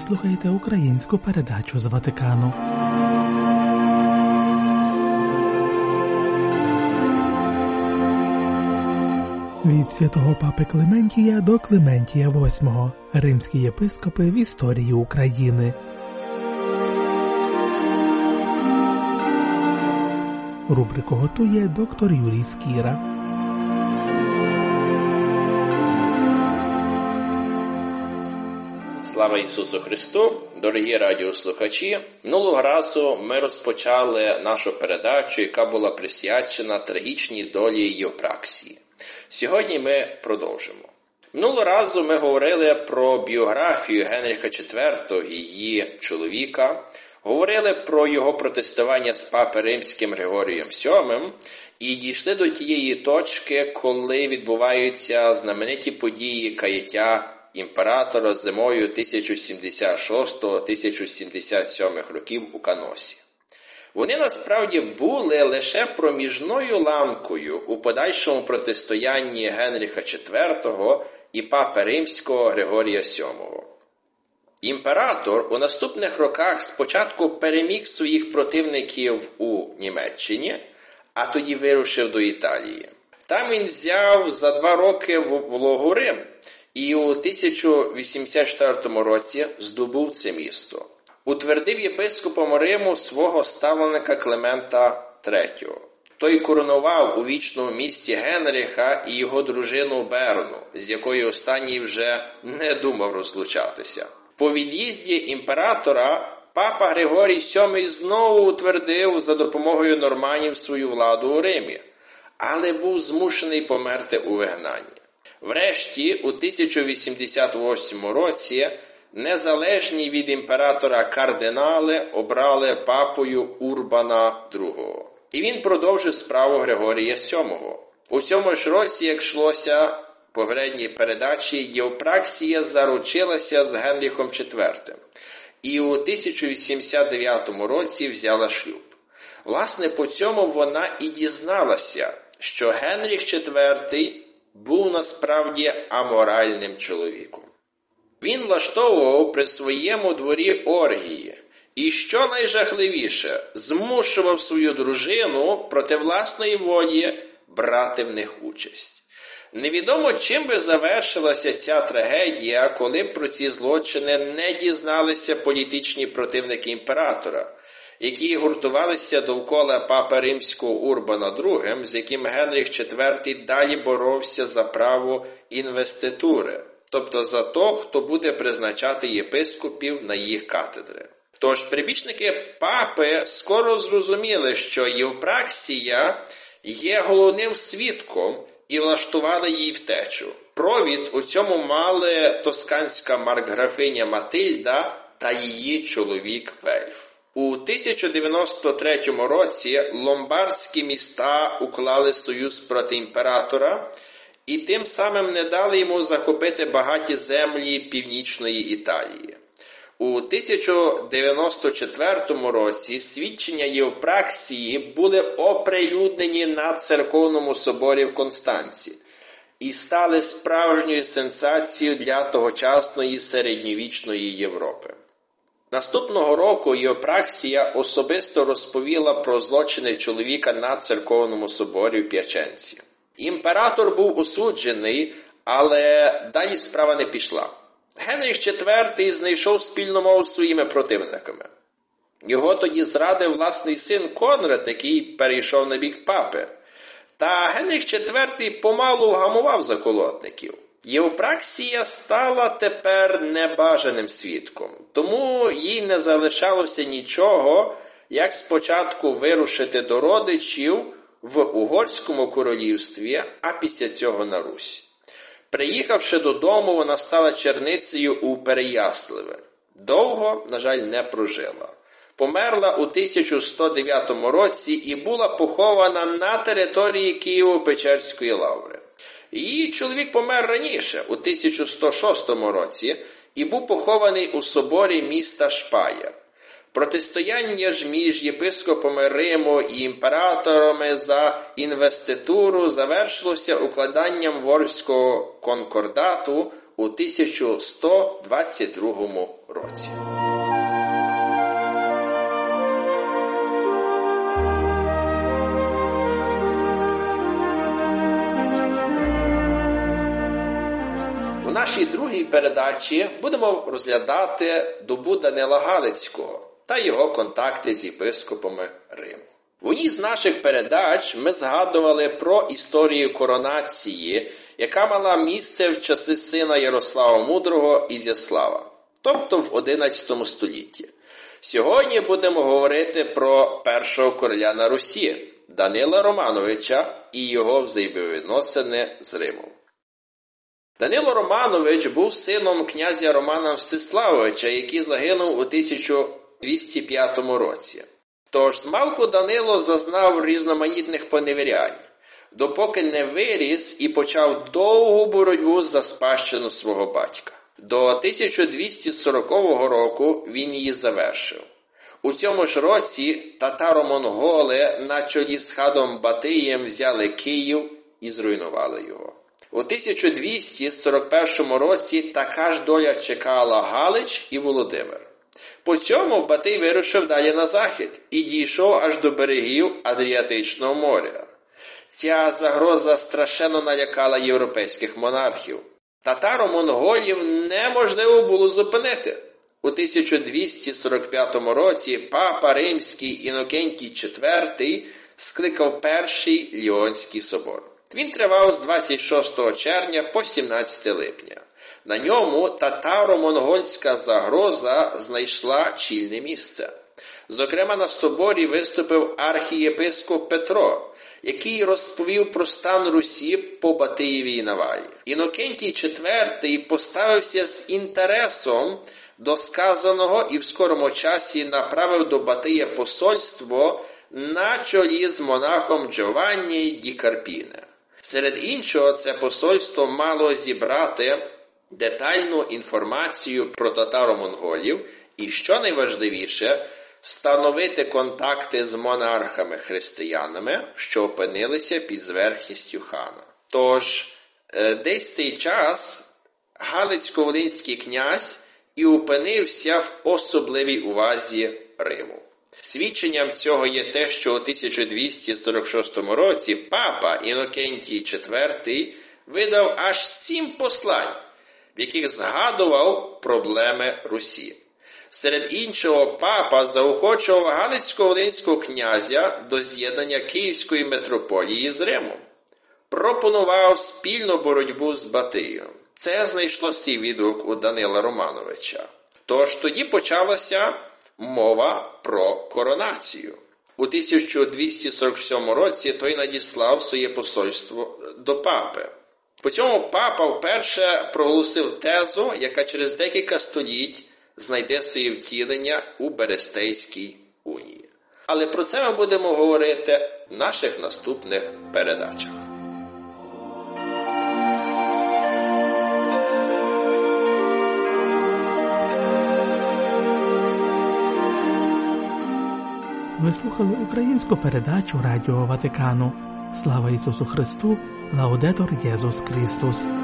слухаєте українську передачу з Ватикану. Від святого папи Клементія до Клементія VIII. Римські єпископи в історії України. Рубрику готує доктор Юрій Скіра. Слава Ісусу Христу! Дорогі радіослухачі! Минулого разу ми розпочали нашу передачу, яка була присвячена трагічній долі Євпраксії. Сьогодні ми продовжимо. Минулого разу ми говорили про біографію Генріха IV, її чоловіка, говорили про його протестування з папи Римським Григорієм VII і дійшли до тієї точки, коли відбуваються знамениті події каяття імператора зимою 1076-1077 років у Каносі. Вони насправді були лише проміжною ланкою у подальшому протистоянні Генріха IV і папи Римського Григорія VII. Імператор у наступних роках спочатку переміг своїх противників у Німеччині, а тоді вирушив до Італії. Там він взяв за 2 роки вологу Рим і у 1084 році здобув це місто. Утвердив єпископом Риму свого ставленика Климента III. Той коронував у вічному місті Генріха і його дружину Берну, з якою останній вже не думав розлучатися. По від'їзді імператора папа Григорій VII знову утвердив за допомогою норманів свою владу у Римі, але був змушений померти у вигнанні. Врешті, у 1088 році, незалежні від імператора кардинали обрали папою Урбана II. І він продовжив справу Григорія VII. У цьому ж році, як йшлося в попередній передачі, Євпраксія заручилася з Генріхом IV. І у 1089 році взяла шлюб. Власне, по цьому вона і дізналася, що Генріх IV був насправді аморальним чоловіком. Він влаштовував при своєму дворі оргії і, що найжахливіше, змушував свою дружину проти власної волі брати в них участь. Невідомо, чим би завершилася ця трагедія, коли б про ці злочини не дізналися політичні противники імператора, які гуртувалися довкола папи Римського Урбана II, з яким Генріх IV далі боровся за право інвеститури, тобто за того, хто буде призначати єпископів на їх кафедри. Тож прибічники папи скоро зрозуміли, що Євпраксія є головним свідком і влаштували їй втечу. Провід у цьому мали тосканська маркграфиня Матильда та її чоловік Вельф. У 1093 році ломбардські міста уклали союз проти імператора і тим самим не дали йому захопити багаті землі північної Італії. У 1094 році свідчення Євпраксії були оприлюднені на церковному соборі в Констанці і стали справжньою сенсацією для тогочасної середньовічної Європи. Наступного року Євпраксія особисто розповіла про злочини чоловіка на церковному соборі в П'яченці. Імператор був осуджений, але далі справа не пішла. Генріх IV знайшов спільну мову з своїми противниками. Його тоді зрадив власний син Конрад, який перейшов на бік папи. Та Генріх IV помалу вгамував заколотників. Євпраксія стала тепер небажаним свідком, тому їй не залишалося нічого, як спочатку вирушити до родичів в Угорському королівстві, а після цього на Русь. Приїхавши додому, вона стала черницею у Переяславі. Довго, на жаль, не прожила. Померла у 1109 році і була похована на території Києво-Печерської лаври. Її чоловік помер раніше, у 1106 році, і був похований у соборі міста Шпая. Протистояння ж між єпископами Риму і імператорами за інвеституру завершилося укладанням Ворзького конкордату у 1122 році. У нашій другій передачі будемо розглядати добу Данила Галицького та його контакти з єпископами Риму. В одній з наших передач ми згадували про історію коронації, яка мала місце в часи сина Ярослава Мудрого Ізяслава, тобто в 11 столітті. Сьогодні будемо говорити про першого короля на Русі, Данила Романовича і його взаємовідносини з Римом. Данило Романович був сином князя Романа Мстиславовича, який загинув у 1205 році. Тож змалку Данило зазнав різноманітних поневірянь, допоки не виріс і почав довгу боротьбу за спадщину свого батька. До 1240 року він її завершив. У цьому ж році татаро-монголи на чолі з ханом Батиєм взяли Київ і зруйнували його. У 1241 році така ж доля чекала Галич і Володимир. По цьому Батий вирушив далі на захід і дійшов аж до берегів Адріатичного моря. Ця загроза страшенно налякала європейських монархів. Татаро-монголів неможливо було зупинити. У 1245 році папа Римський Інокентій IV скликав Перший Ліонський собор. Він тривав з 26 червня по 17 липня. На ньому татаро-монгольська загроза знайшла чільне місце. Зокрема, на соборі виступив архієпископ Петро, який розповів про стан Русі по Батиєвій навалі. Інокентій IV поставився з інтересом до сказаного і в скорому часі направив до Батия посольство на чолі з монахом Джованні ді Карпіне. Серед іншого, це посольство мало зібрати детальну інформацію про татаро-монголів і, що найважливіше, встановити контакти з монархами-християнами, що опинилися під зверхністю хана. Тож, десь цей час Галицько-Волинський князь і опинився в особливій увазі Риму. Свідченням цього є те, що у 1246 році папа Інокентій IV видав аж 7 послань, в яких згадував проблеми Русі. Серед іншого, папа заохочував Галицько-Волинського князя до з'єднання Київської митрополії з Римом. Пропонував спільну боротьбу з Батиєм. Це знайшло свій відгук у Данила Романовича. Тож тоді почалася мова про коронацію. У 1247 році той надіслав своє посольство до папи. По цьому папа вперше проголосив тезу, яка через декілька століть знайде своє втілення у Берестейській унії. Але про це ми будемо говорити в наших наступних передачах. Ви слухали українську передачу Радіо Ватикану. Слава Ісусу Христу! Лаудетор Єсус Христос!